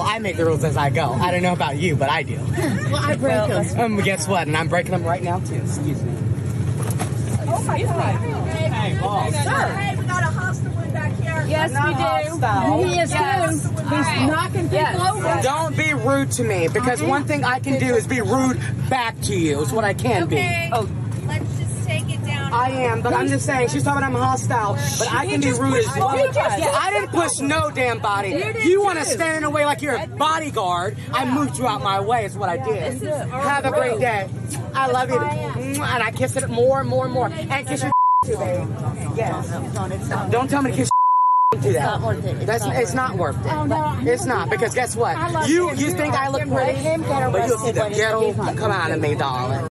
I make the rules as I go. I don't know about you, but I do. Well, I break them. Guess what? And I'm breaking them right now, too. Excuse me. Oh, my God. Hey, boss. Hey, we got a hostile one back here. Yes, we do. He is too. He's knocking people over. Don't be rude to me, because one thing I can do is be rude back to you. It's what I can be. Oh, let's just take it down. I am, but I'm just saying, she's talking I'm hostile, but I can be rude as well. I didn't push no damn body. You want to stand in the way like you're a bodyguard. I moved you out my way is what I did. Have a great day. I love you. And I kiss it more and more and more. And kiss your too, baby. Yes. Don't tell me to kiss do that. It's not worth it. It's not, because guess what? You think I look pretty, but you'll see the ghetto come out of me, darling.